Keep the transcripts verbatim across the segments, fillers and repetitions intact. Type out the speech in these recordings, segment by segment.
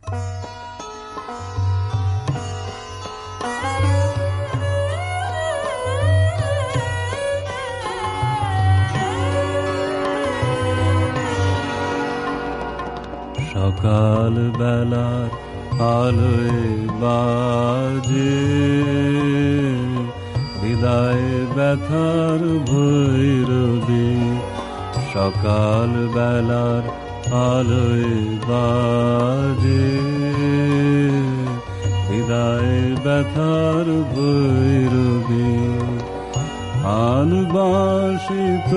সকাল বেলার আলোয় বাজে বিদায় ব্যথার ভৈরবী। সকাল বেলার আলোয় বাজে বিদায় ব্যথার ভৈরবী। আনবাসিত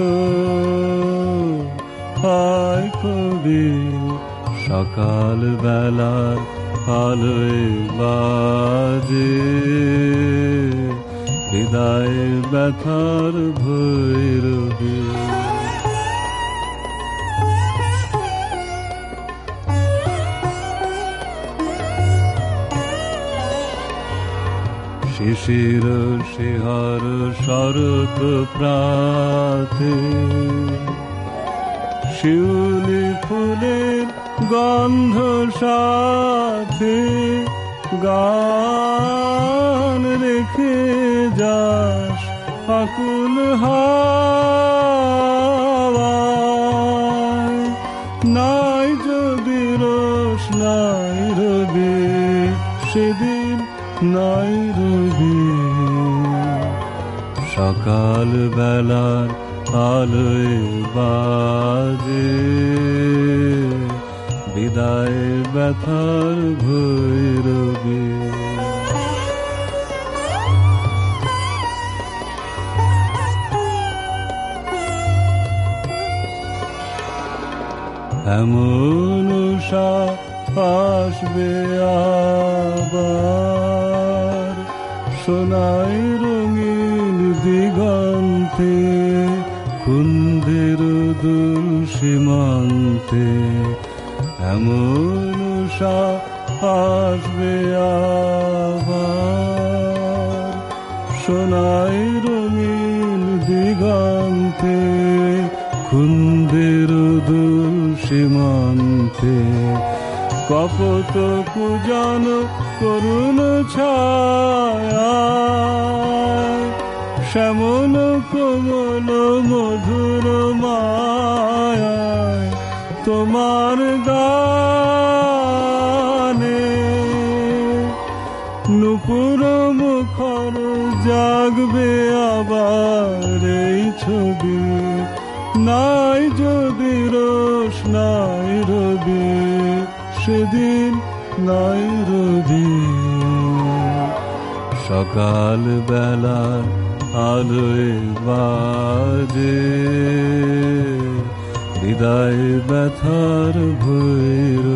হায় কবি সকাল বেলার আলোয় বাজে বিদায় ব্যথার ভৈরবী। শিশির শিহর শরৎ প্রাতে শিউলি ফুলের গন্ধ সাথে গান রেখে যাস আকুল হাওয়ায়। নাই যদি রোষ নাই রবি সেদিন নাই রবি। সকাল বেলার আলোয় বাজে বিদায় ব্যথার ভৈরবী। এমন উষা আসবে আবার সোনাই রঙিন দিগন্তে কুন্দের দূর সীমান্তে। এমন উষা আসবে আবার সোনাই রঙিন দিগন্তে কুন্দের দূর সীমান্তে। কপত পূজন করুণ ছায়া শ্যামল কোমল মধুর মায়ায় তোমার গানে নুপুর মুখর জাগবে আবার এই ছবি। নাই যদি রোষ নাই রবি সেদিন নাই রবি। সকাল বেলার আলোয় বাজে বিদায় ব্যথার ভৈরবী।